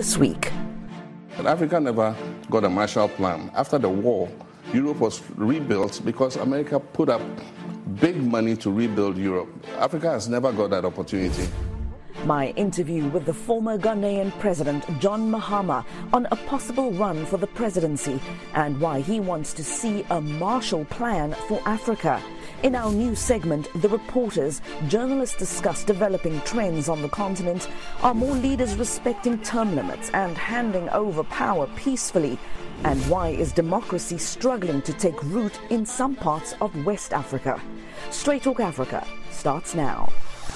this week. But Africa never got a Marshall Plan. After the war, Europe was rebuilt because America put up big money to rebuild Europe. Africa has never got that opportunity. My interview with the former Ghanaian president, John Mahama, on a possible run for the presidency and why he wants to see a Marshall Plan for Africa. In our new segment, The Reporters, journalists discuss developing trends on the continent. Are more leaders respecting term limits and handing over power peacefully? And why is democracy struggling to take root in some parts of West Africa? Straight Talk Africa starts now.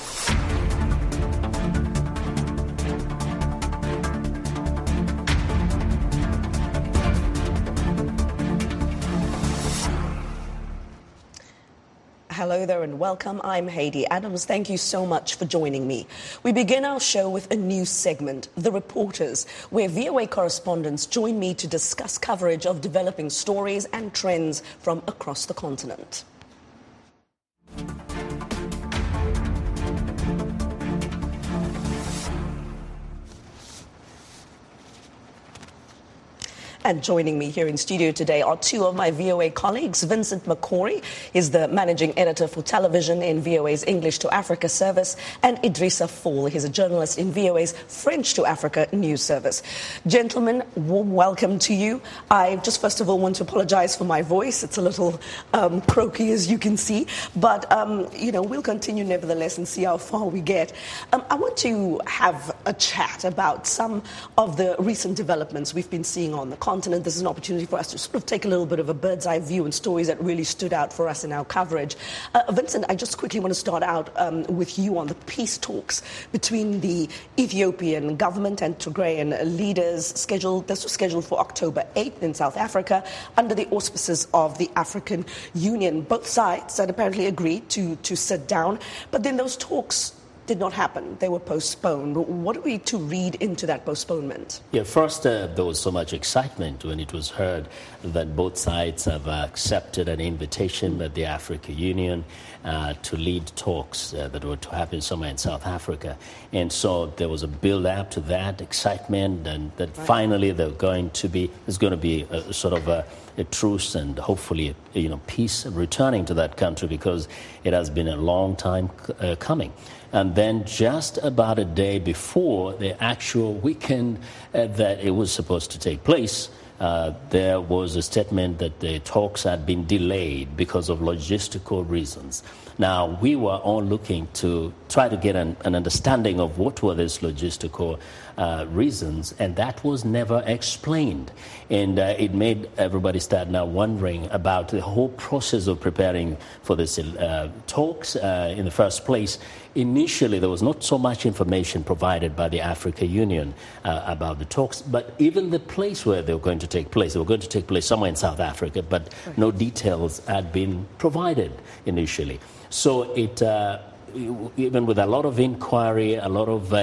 Hello there and welcome. I'm Haydee Adams. Thank you so much for joining me. We begin our show with a new segment, The Reporters, where VOA correspondents join me to discuss coverage of developing stories and trends from across the continent. And joining me here in studio today are two of my VOA colleagues. Vincent Makori is the managing editor for television in VOA's English to Africa service, and Idrissa Fall is a journalist in VOA's French to Africa news service. Gentlemen, warm welcome to you. I just first of all want to apologize for my voice. It's a little croaky, as you can see, but we'll continue nevertheless and see how far we get. I want to have a chat about some of the recent developments we've been seeing on the continent. This is an opportunity for us to sort of take a little bit of a bird's eye view and stories that really stood out for us in our coverage. Vincent, I just quickly want to start out with you on the peace talks between the Ethiopian government and Tigrayan leaders. This was scheduled for October 8th in South Africa under the auspices of the African Union. Both sides had apparently agreed to sit down, but then those talks did not happen. They were postponed. What are we to read into that postponement? Yeah, first, there was so much excitement when it was heard that both sides have accepted an invitation by the African Union to lead talks that were to happen somewhere in South Africa. And so there was a build-up to that excitement, and that finally there's going to be a sort of a truce and hopefully peace returning to that country, because it has been a long time coming. And then just about a day before the actual weekend that it was supposed to take place, there was a statement that the talks had been delayed because of logistical reasons. Now, we were all looking to try to get an understanding of what were these logistical reasons, and that was never explained. And it made everybody start now wondering about the whole process of preparing for this talks in the first place. Initially, there was not so much information provided by the African Union about the talks, but even the place where they were going to take place. They were going to take place somewhere in South Africa, but no details had been provided initially. So it, even with a lot of inquiry, a lot of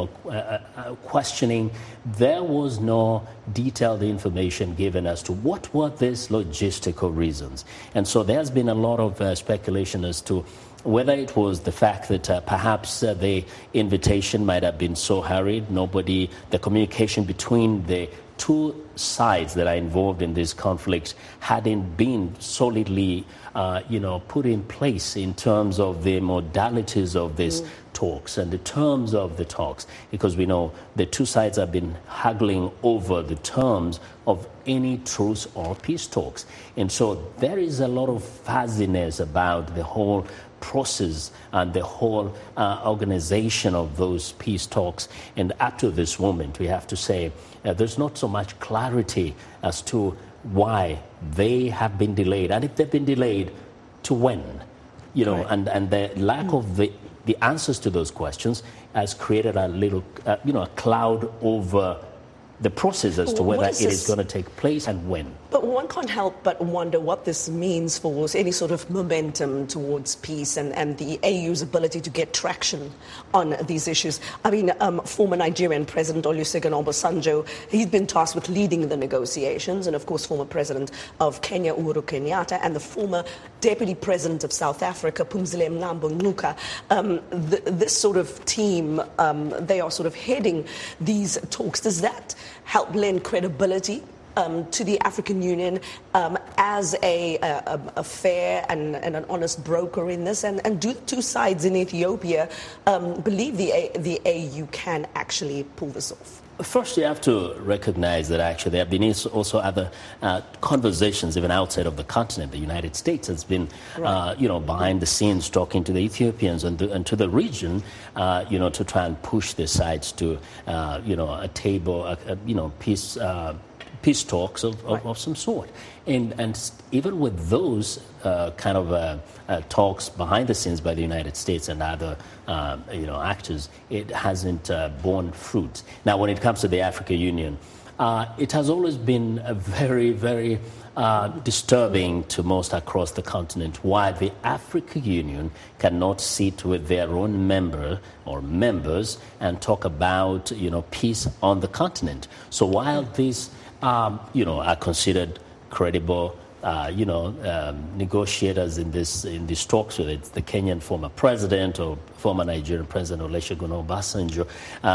questioning, there was no detailed information given as to what were these logistical reasons. And so there's been a lot of speculation as to whether it was the fact that perhaps the invitation might have been so hurried, the communication between the two sides that are involved in this conflict hadn't been solidly, put in place in terms of the modalities of these talks and the terms of the talks, because we know the two sides have been haggling over the terms of any truce or peace talks. And so there is a lot of fuzziness about the whole process and the whole organization of those peace talks. And up to this moment, we have to say there's not so much clarity as to why they have been delayed, and if they've been delayed, to when. And the lack of the answers to those questions has created a little, a cloud over the process as to whether it is going to take place and when. But one can't help but wonder what this means for any sort of momentum towards peace and the AU's ability to get traction on these issues. I mean, former Nigerian President Olusegun Obasanjo, he's been tasked with leading the negotiations, and of course former President of Kenya, Uhuru Kenyatta, and the former Deputy President of South Africa, Phumzile Mlambo Ngcuka. This sort of team, they are sort of heading these talks. Does that help lend credibility to the African Union as a fair and an honest broker in this? And do the two sides in Ethiopia believe the AU can actually pull this off? First, you have to recognize that actually there have been also other conversations even outside of the continent. The United States has been, behind the scenes talking to the Ethiopians and to the region, to try and push the sides to, a table, peace talks of some sort. And even with those talks behind the scenes by the United States and other actors, it hasn't borne fruit. Now, when it comes to the African Union, it has always been a very, very disturbing to most across the continent why the African Union cannot sit with their own members and talk about peace on the continent. So while these are considered credible, negotiators in these talks, whether it's the Kenyan former president or former Nigerian president Olusegun Obasanjo.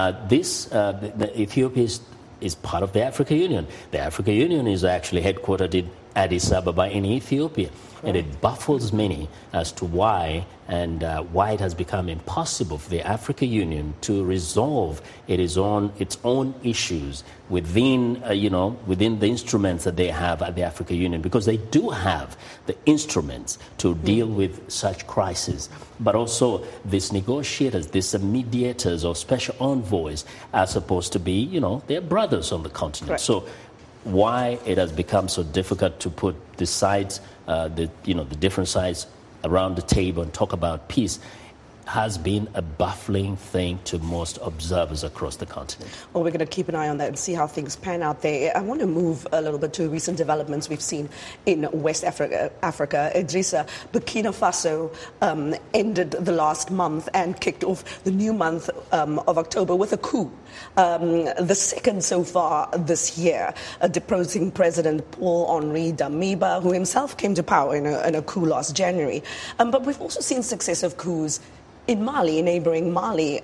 Ethiopia is part of the African Union. The African Union is actually headquartered in Addis Ababa in Ethiopia. And it baffles many as to why it has become impossible for the African Union to resolve its own issues within the instruments that they have at the African Union, because they do have the instruments to deal with such crises. But also these negotiators, these mediators or special envoys are supposed to be, their brothers on the continent. Correct. So why it has become so difficult to put the sides, the different sides around the table and talk about peace has been a baffling thing to most observers across the continent. Well, we're going to keep an eye on that and see how things pan out there. I want to move a little bit to recent developments we've seen in West Africa. Idrissa, Burkina Faso ended the last month and kicked off the new month of October with a coup. The second so far this year, deposing President Paul-Henri Damiba, who himself came to power in a coup last January. But we've also seen successive coups in Mali, neighboring Mali.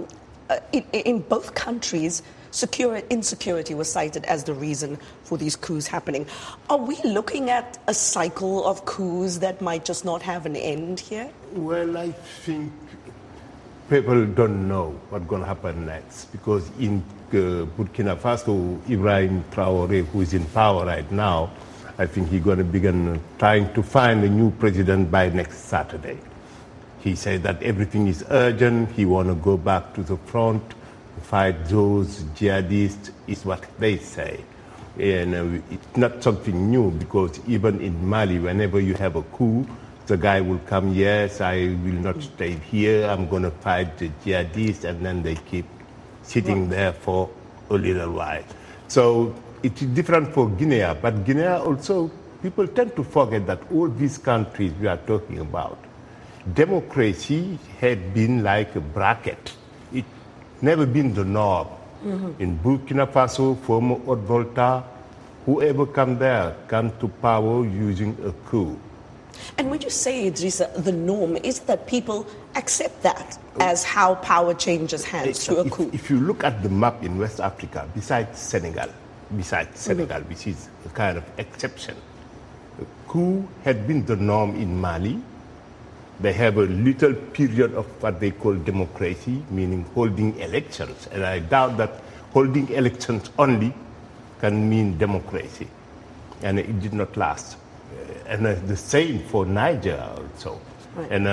In both countries, insecurity was cited as the reason for these coups happening. Are we looking at a cycle of coups that might just not have an end here? Well, I think people don't know what's going to happen next, because in Burkina Faso, Ibrahim Traoré, who is in power right now, I think he's going to begin trying to find a new president by next Saturday. He said that everything is urgent. He want to go back to the front, fight those jihadists, is what they say. And it's not something new, because even in Mali, whenever you have a coup, the guy will come, yes, I will not stay here, I'm going to fight the jihadists, and then they keep sitting there for a little while. So it's different for Guinea, but Guinea also, people tend to forget that all these countries we are talking about, democracy had been like a bracket. It never been the norm. In Burkina Faso, former Haute-Volta, whoever come to power using a coup. And when you say, Idrissa, the norm, is that people accept that as how power changes hands through a coup? If you look at the map in West Africa, besides Senegal, which is a kind of exception, the coup had been the norm in Mali. They have a little period of what they call democracy, meaning holding elections. And I doubt that holding elections only can mean democracy. And it did not last. And the same for Niger also. Right. And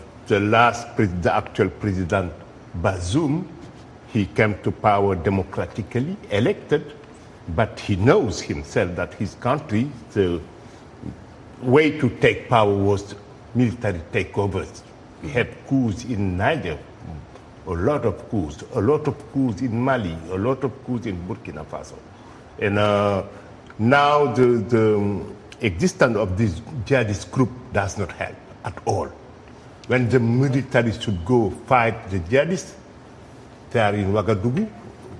the actual president, Bazoum, he came to power democratically, elected, but he knows himself that his country, the way to take power was military takeovers. We had coups in Niger, a lot of coups in Mali, a lot of coups in Burkina Faso. And Now the existence of this jihadist group does not help at all. When the military should go fight the jihadists, they are in Ouagadougou,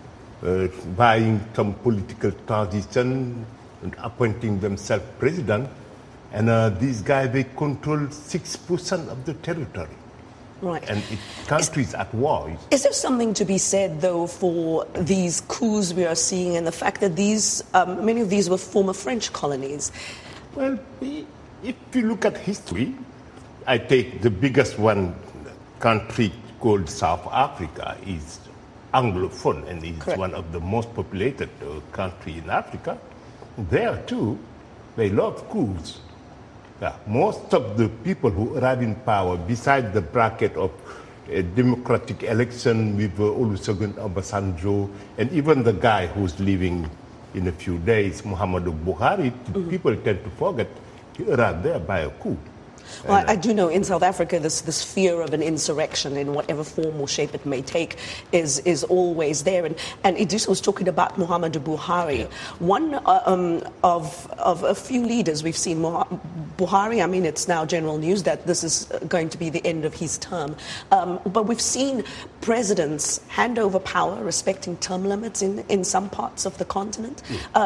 buying some political transition and appointing themselves president. And these guys, they control 6% of the territory. Right. And countries at war. Is there something to be said, though, for these coups we are seeing and the fact that these many of these were former French colonies? Well, if you look at history, I take the biggest one country called South Africa is Anglophone, and it's Correct. one of the most populated country in Africa. There, too, they love coups. Yeah, most of the people who arrive in power, besides the bracket of a democratic election with Olusegun Obasanjo, and even the guy who's leaving in a few days, Muhammadu Buhari, people tend to forget he arrived there by a coup. Well, I do know in South Africa this fear of an insurrection in whatever form or shape it may take is always there. And Idris was talking about Muhammadu Buhari. Yeah. One of a few leaders we've seen, Buhari, I mean, it's now general news that this is going to be the end of his term. But we've seen presidents hand over power respecting term limits in some parts of the continent.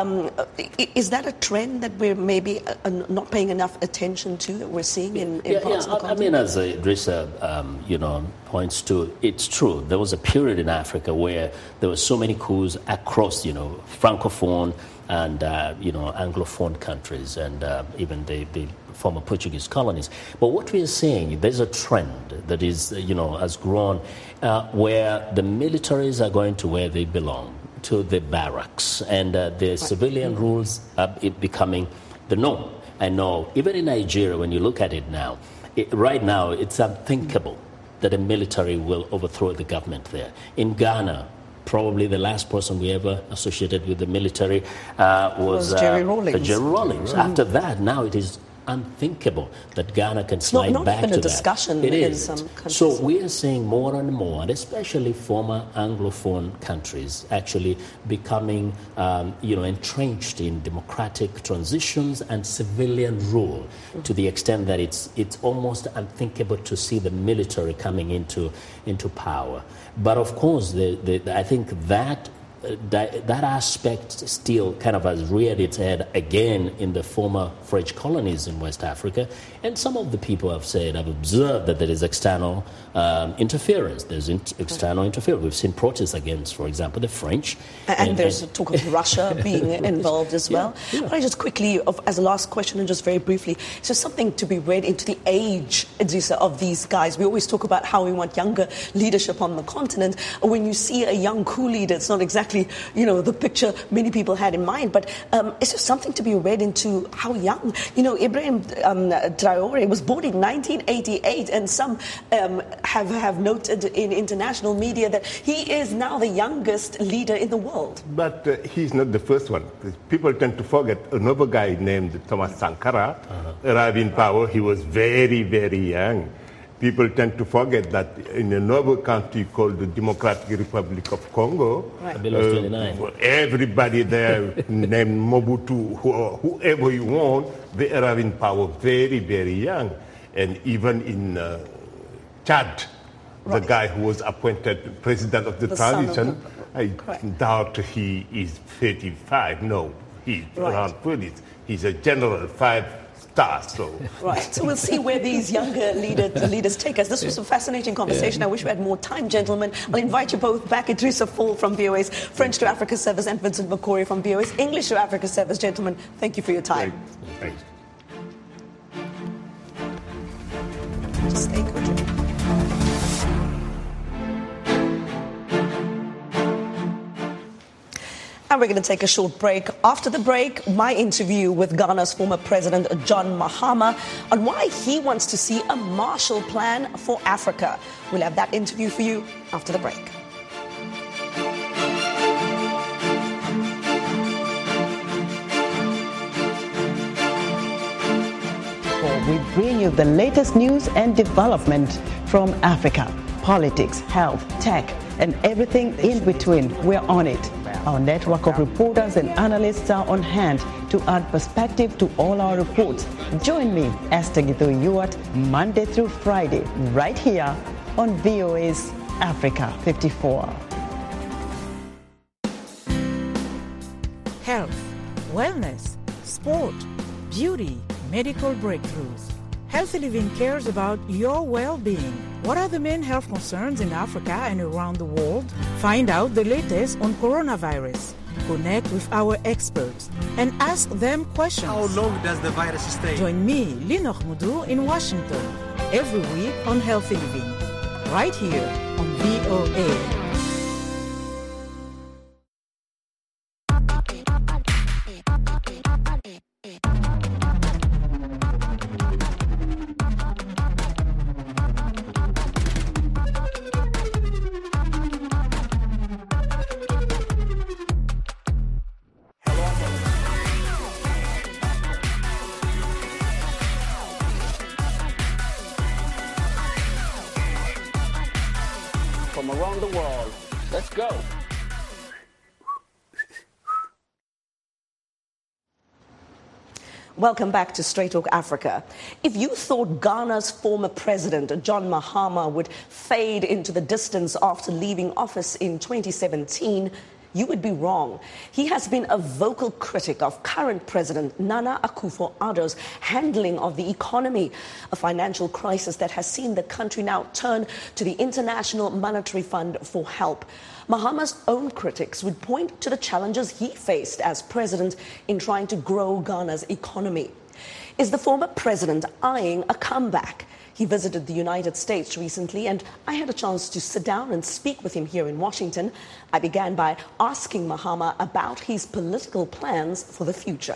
Is that a trend that we're maybe not paying enough attention to, that we're seeing in parts of the continent? I mean, as Idrissa points to, it's true. There was a period in Africa where there were so many coups across, Francophone and, Anglophone countries and even the former Portuguese colonies. But what we are seeing, there's a trend that is, has grown where the militaries are going to where they belong, to the barracks, and the civilian rules are becoming the norm. I know, even in Nigeria, when you look at it now, right now it's unthinkable that a military will overthrow the government there. In Ghana, probably the last person we ever associated with the military was Jerry Rawlings. Jerry Rawlings. After that, now it is unthinkable that Ghana can slide not back even to a discussion that. It in isn't. some countries. So we are seeing more and more, and especially former Anglophone countries, actually becoming, entrenched in democratic transitions and civilian rule, to the extent that it's almost unthinkable to see the military coming into power. But of course, I think that aspect still kind of has reared its head again in the former French colonies in West Africa. And some of the people have observed that there is external interference. There's external interference. We've seen protests against, for example, the French. And there's talk of Russia being involved as well. Yeah. But I just quickly, as a last question and just very briefly, so something to be read into the age, Idrissa, of these guys. We always talk about how we want younger leadership on the continent. When you see a young coup leader, it's not exactly the picture many people had in mind, but is there something to be read into how young? Ibrahim Traore was born in 1988, and some have noted in international media that he is now the youngest leader in the world. But he's not the first one. People tend to forget another guy named Thomas Sankara arrived in power. He was very, very young. People tend to forget that in another country called the Democratic Republic of Congo, everybody there named Mobutu, whoever you want, they arrive in power very, very young. And even in Chad, the guy who was appointed president of the transition, I doubt he is 35. No, he's around 30. He's a general, 5 stars. So we'll see where these younger leaders take us. This was a fascinating conversation. I wish we had more time, gentlemen. I'll invite you both back. Idrissa Fall from VOA's French to Africa Service and Vincent Makori from VOA's English to Africa Service. Gentlemen, thank you for your time. Thanks. Just stay good. And we're going to take a short break. After the break, my interview with Ghana's former president, John Mahama, on why he wants to see a Marshall Plan for Africa. We'll have that interview for you after the break. We bring you the latest news and development from Africa. Politics, health, tech, and everything in between. We're on it. Our network of reporters and analysts are on hand to add perspective to all our reports. Join me, Esther Githo-Ewart, Monday through Friday, right here on VOA's Africa 54. Health, wellness, sport, beauty, medical breakthroughs. Healthy Living cares about your well-being. What are the main health concerns in Africa and around the world? Find out the latest on coronavirus. Connect with our experts and ask them questions. How long does the virus stay? Join me, Linor Mudu, in Washington, every week on Healthy Living, right here on VOA. From around the world. Let's go. Welcome back to Straight Talk Africa. If you thought Ghana's former president, John Mahama, would fade into the distance after leaving office in 2017, you would be wrong. He has been a vocal critic of current President Nana Akufo-Addo's handling of the economy, a financial crisis that has seen the country now turn to the International Monetary Fund for help. Mahama's own critics would point to the challenges he faced as president in trying to grow Ghana's economy. Is the former president eyeing a comeback? He visited the United States recently, and I had a chance to sit down and speak with him here in Washington. I began by asking Mahama about his political plans for the future.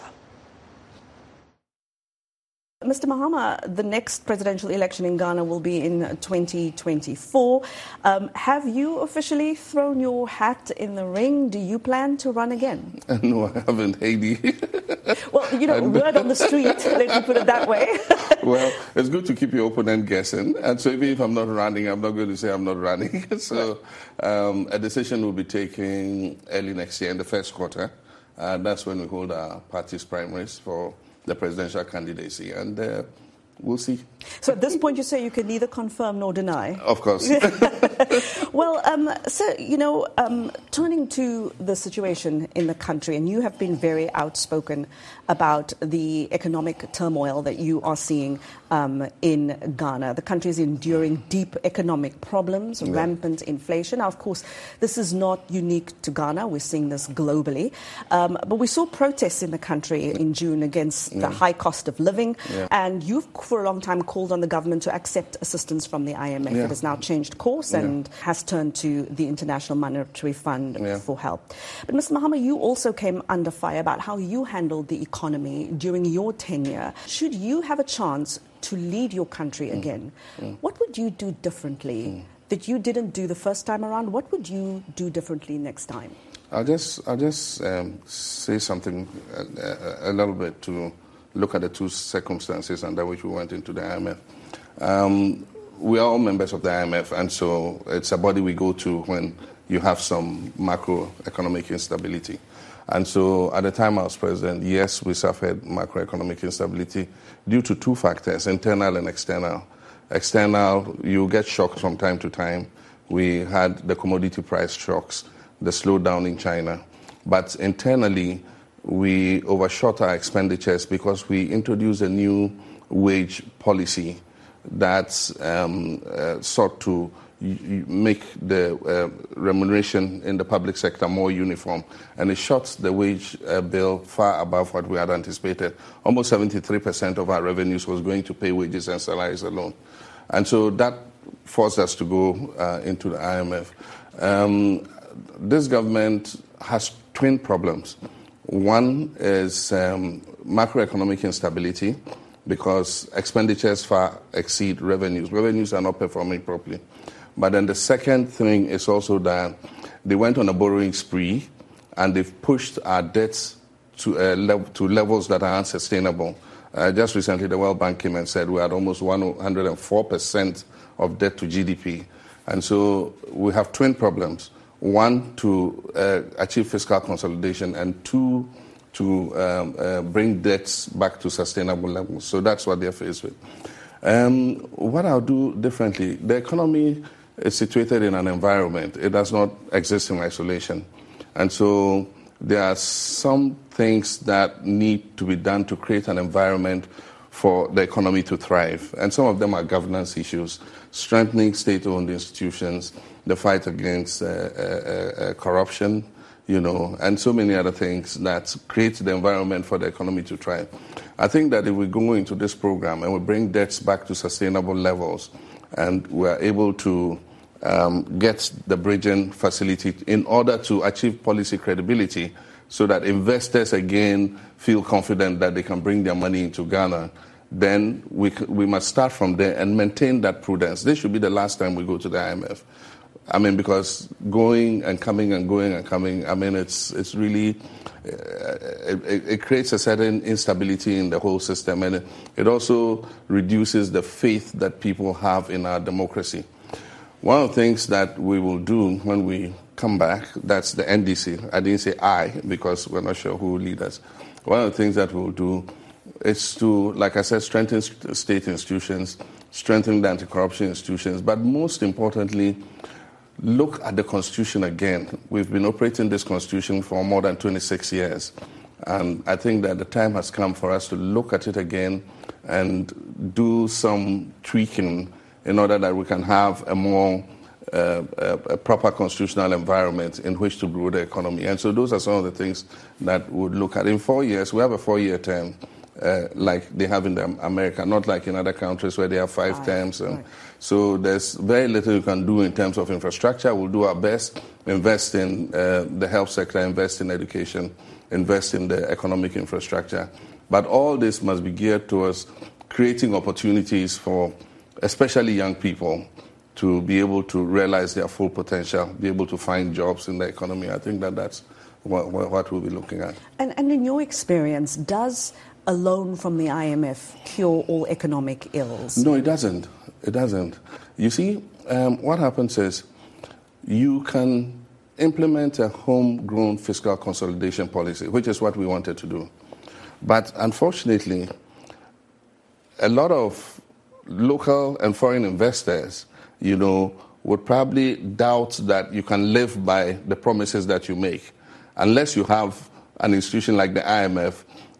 Mr. Mahama, the next presidential election in Ghana will be in 2024. Have you officially thrown your hat in the ring? Do you plan to run again? No, I haven't, Heidi. Well, you know, word on the street, let me put it that way. Well, it's good to keep your opponent guessing. And so even if I'm not running, I'm not going to say I'm not running. So a decision will be taken early next year in the first quarter. That's when we hold our party's primaries for the presidential candidacy, and we'll see. So at this point, you say you can neither confirm nor deny? Of course. Well, sir, you know, turning to the situation in the country, and you have been very outspoken about the economic turmoil that you are seeing in Ghana. The country is enduring deep economic problems, rampant inflation. Now, of course, this is not unique to Ghana. We're seeing this globally. But we saw protests in the country in June against the high cost of living. And you've, for a long time, called on the government to accept assistance from the IMF. It has now changed course and has turned to the International Monetary Fund for help. But Mr. Mahama, you also came under fire about how you handled the economy during your tenure. Should you have a chance to lead your country again, what would you do differently that you didn't do the first time around? What would you do differently next time? I'll just say something a little bit to look at the two circumstances under which we went into the IMF. We are all members of the IMF, and so it's a body we go to when you have some macroeconomic instability. And so at the time I was president, yes, we suffered macroeconomic instability due to two factors, internal and external. External, you get shocks from time to time. We had the commodity price shocks, the slowdown in China. But internally, we overshot our expenditures because we introduced a new wage policy that sought to make the remuneration in the public sector more uniform. And it shot the wage bill far above what we had anticipated. Almost 73% of our revenues was going to pay wages and salaries alone. And so that forced us to go into the IMF. This government has twin problems. One is macroeconomic instability, because expenditures far exceed revenues. Revenues are not performing properly. But then the second thing is also that they went on a borrowing spree and they've pushed our debts to levels that are unsustainable. Just recently, the World Bank came and said we had almost 104% of debt to GDP. And so we have twin problems. one, to achieve fiscal consolidation, and two, to bring debts back to sustainable levels. So that's what they're faced with. What I'll do differently, the economy is situated in an environment. It does not exist in isolation. And so there are some things that need to be done to create an environment for the economy to thrive. And some of them are governance issues, strengthening state-owned institutions, the fight against corruption, and so many other things that create the environment for the economy to thrive. I think that if we go into this program and we bring debts back to sustainable levels, and we are able to get the bridging facility in order to achieve policy credibility so that investors again feel confident that they can bring their money into Ghana, then we must start from there and maintain that prudence. This should be the last time we go to the IMF. Because going and coming and going and coming, it's really, it creates a certain instability in the whole system, and it also reduces the faith that people have in our democracy. One of the things that we will do when we come back, that's the NDC. I didn't say I, because we're not sure who will lead us. One of the things that we'll do is to, like I said, strengthen state institutions, strengthen the anti-corruption institutions, but most importantly, look at the Constitution again. We've been operating this Constitution for more than 26 years. And I think that the time has come for us to look at it again and do some tweaking in order that we can have a more a proper constitutional environment in which to grow the economy. And so those are some of the things that we would look at. In 4 years, we have a 4-year term like they have in America, not like in other countries where they have 5 terms. And so there's very little you can do in terms of infrastructure. We'll do our best, invest in the health sector, invest in education, invest in the economic infrastructure. But all this must be geared towards creating opportunities for especially young people to be able to realize their full potential, be able to find jobs in the economy. I think that's what we'll be looking at. And in your experience, does a loan from the IMF cure all economic ills? No, it doesn't. It doesn't. You see, what happens is you can implement a homegrown fiscal consolidation policy, which is what we wanted to do. But unfortunately, a lot of local and foreign investors, would probably doubt that you can live by the promises that you make, unless you have an institution like the IMF,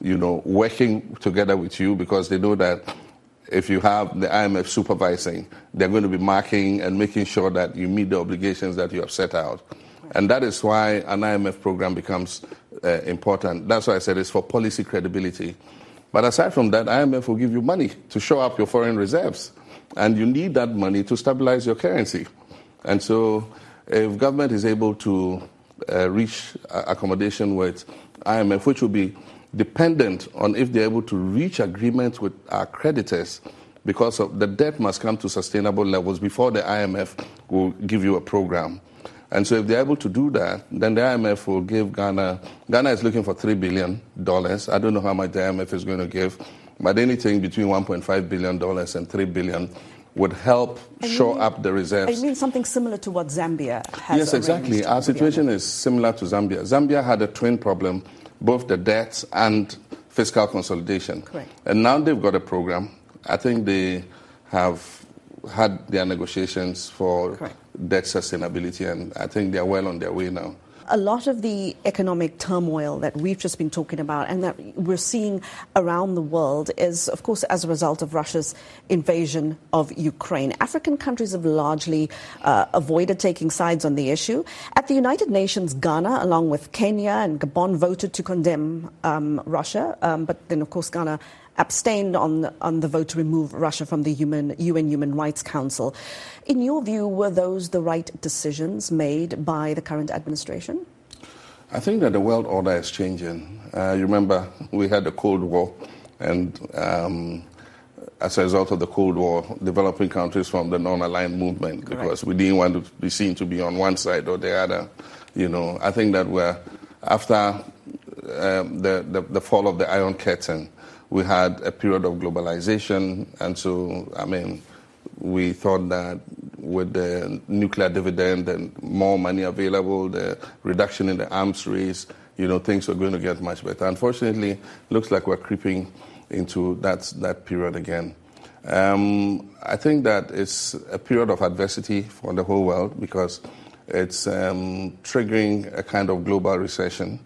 working together with you, because they know that if you have the IMF supervising, they're going to be marking and making sure that you meet the obligations that you have set out. And that is why an IMF program becomes important. That's why I said it's for policy credibility. But aside from that, IMF will give you money to show up your foreign reserves. And you need that money to stabilize your currency. And so if government is able to reach accommodation with IMF, which will be dependent on if they're able to reach agreement with our creditors, because of the debt must come to sustainable levels before the IMF will give you a program. And so if they're able to do that, then the IMF will give Ghana is looking for $3 billion. I don't know how much the IMF is going to give, but anything between $1.5 billion and $3 billion would help shore up the reserves. I mean something similar to what Zambia has. Yes, exactly. Our situation is similar to Zambia. Zambia had a twin problem, both the debts and fiscal consolidation. Correct. And now they've got a program. I think they have had their negotiations for debt sustainability, and I think they're well on their way now. A lot of the economic turmoil that we've just been talking about and that we're seeing around the world is, of course, as a result of Russia's invasion of Ukraine. African countries have largely avoided taking sides on the issue. At the United Nations, Ghana, along with Kenya and Gabon, voted to condemn Russia. But then, of course, Ghana abstained on the vote to remove Russia from the UN Human Rights Council. In your view, were those the right decisions made by the current administration? I think that the world order is changing. You remember we had the Cold War, and as a result of the Cold War, developing countries formed the non-aligned movement because we didn't want to be seen to be on one side or the other. I think that after the fall of the Iron Curtain, we had a period of globalization, and so, we thought that with the nuclear dividend and more money available, the reduction in the arms race, things are going to get much better. Unfortunately, it looks like we're creeping into that period again. I think that it's a period of adversity for the whole world because it's triggering a kind of global recession.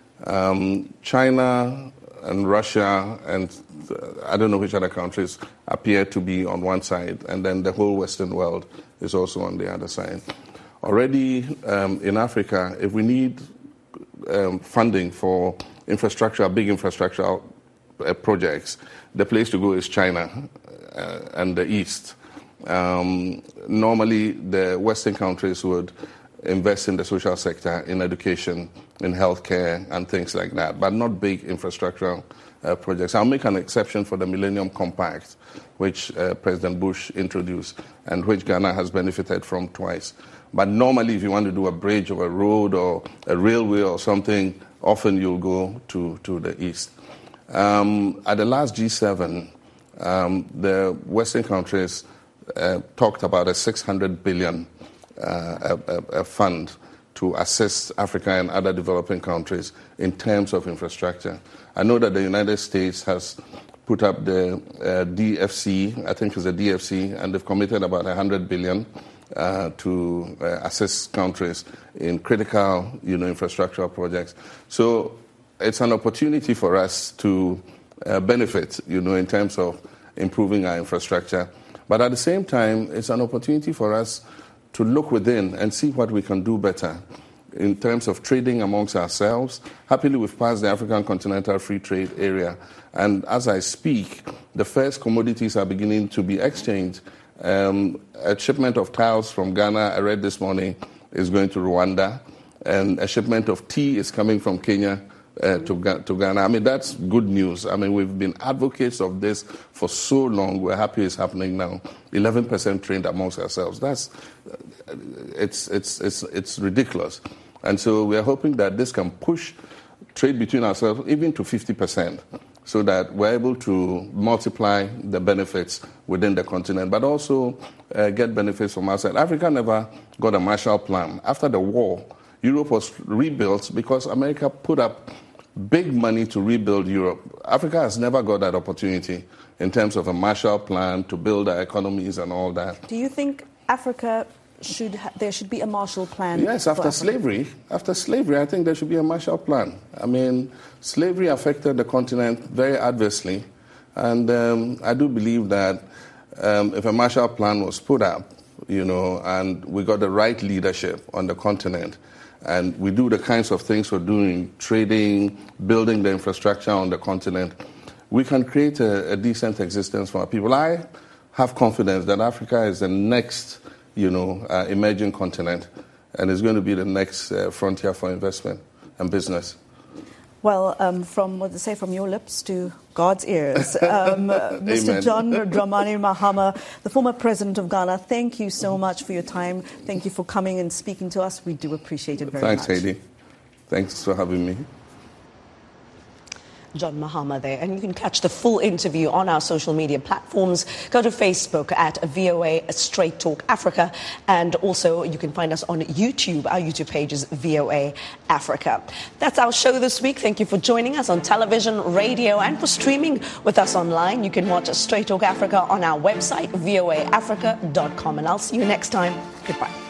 China and Russia and I don't know which other countries appear to be on one side, and then the whole Western world is also on the other side. Already in Africa, if we need funding for infrastructure, big infrastructure projects, the place to go is China and the East. Normally, the Western countries would invest in the social sector, in education, in healthcare, and things like that, but not big infrastructural projects. I'll make an exception for the Millennium Compact, which President Bush introduced and which Ghana has benefited from twice. But normally, if you want to do a bridge or a road or a railway or something, often you'll go to the East. At the last G7, the Western countries talked about a $600 billion fund to assist Africa and other developing countries in terms of infrastructure. I know that the United States has put up the DFC, I think it's the DFC, and they've committed about $100 billion to assist countries in critical, infrastructural projects. So it's an opportunity for us to benefit, in terms of improving our infrastructure. But at the same time, it's an opportunity for us to look within and see what we can do better in terms of trading amongst ourselves. Happily, we've passed the African Continental Free Trade Area. And as I speak, the first commodities are beginning to be exchanged. A shipment of tiles from Ghana, I read this morning, is going to Rwanda. And a shipment of tea is coming from Kenya to Ghana. I mean, that's good news. I mean, we've been advocates of this for so long. We're happy it's happening now. 11% trade amongst ourselves. It's ridiculous. And so we are hoping that this can push trade between ourselves even to 50%, so that we're able to multiply the benefits within the continent, but also get benefits from outside. Africa never got a Marshall Plan. After the war, Europe was rebuilt because America put up big money to rebuild Europe. Africa has never got that opportunity in terms of a Marshall Plan to build our economies and all that. Do you think Africa there should be a Marshall Plan? Yes, after slavery, I think there should be a Marshall Plan. I mean, slavery affected the continent very adversely, and I do believe that if a Marshall Plan was put up, and we got the right leadership on the continent, and we do the kinds of things we're doing, trading, building the infrastructure on the continent, we can create a decent existence for our people. I have confidence that Africa is the next, emerging continent, and it's going to be the next frontier for investment and business. Well, from what they say, from your lips to God's ears. Mr. John Dramani Mahama, the former president of Ghana, thank you so much for your time. Thank you for coming and speaking to us. We do appreciate it very much. Thanks, Heidi. Thanks for having me. John Mahama there. And you can catch the full interview on our social media platforms. Go to Facebook at VOA Straight Talk Africa. And also you can find us on YouTube. Our YouTube page is VOA Africa. That's our show this week. Thank you for joining us on television, radio, and for streaming with us online. You can watch Straight Talk Africa on our website, voaafrica.com. And I'll see you next time. Goodbye.